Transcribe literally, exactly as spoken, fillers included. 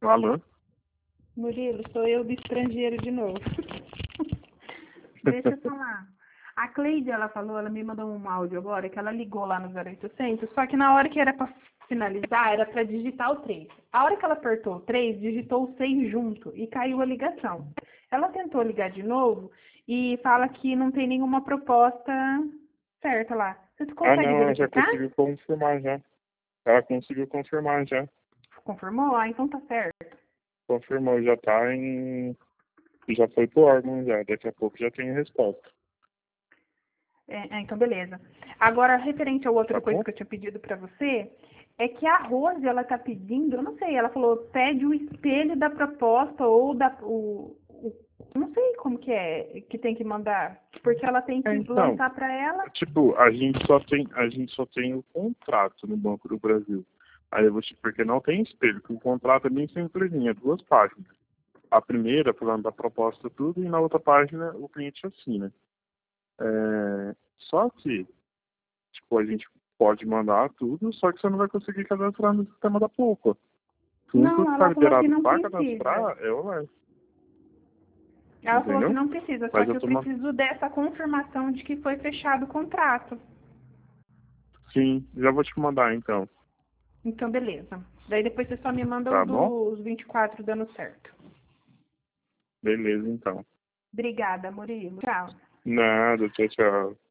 Alô? Murilo, sou eu do estrangeiro de novo. Deixa eu falar. A Cleide, ela falou, ela me mandou um áudio agora, que ela ligou lá no zero oitocentos, só que na hora que era para finalizar, era para digitar o três. A hora que ela apertou o três, digitou o seis junto e caiu a ligação. Ela tentou ligar de novo e fala que não tem nenhuma proposta certa lá. Você Ah, consegue não, ela já verificar? conseguiu confirmar já. Ela conseguiu confirmar já. Confirmou? Ah, então tá certo. Confirmou, já tá em... Já foi pro órgão já. Daqui a pouco já tem a resposta. É, é, então beleza. Agora, referente a outra Tá coisa bom? que eu tinha pedido pra você, é que a Rose, ela tá pedindo, eu não sei, ela falou, pede o espelho da proposta ou da, o, o não sei como que é, que tem que mandar, porque ela tem É, que então, lançar pra ela. tipo, a gente só tem, a gente só tem o contrato no Banco do Brasil. Aí eu vou te, porque não tem espelho, porque o contrato é bem simplesinho, é duas páginas. A primeira, falando da proposta tudo, e na outra página o cliente assina. É, só que, tipo, a gente pode mandar tudo, só que você não vai conseguir cadastrar no sistema da Poupa. Tudo Não, que está ela falou que liberado não para precisa. cadastrar é online, Ela falou que entendeu? não precisa, só Mas que eu eu tô ma- preciso dessa confirmação de que foi fechado o contrato. Sim, já vou te mandar então, Então, beleza. Daí depois você só me manda o tá bom? dos vinte e quatro dando certo. Beleza então. Obrigada, Murilo. Tchau. Nada, tchau, tchau.